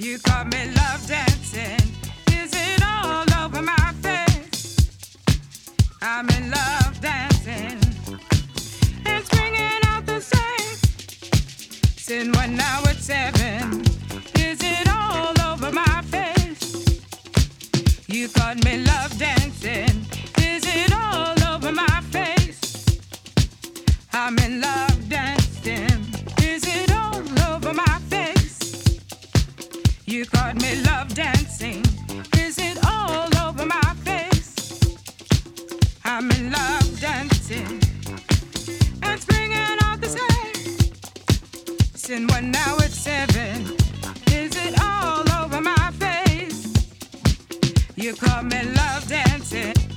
You caught me love dancing. Is it all over my face? I'm in love dancing. It's bringing out the same. Since when now it's 7. Is it all over my face? You caught me love dancing. Is it all over my face? I'm in love dancing. Is it all over my face? You caught me love dancing. Is it all over my face? I'm in love dancing. It's bringing out the same. Since when now it's 7. Is it all over my face? You caught me love dancing.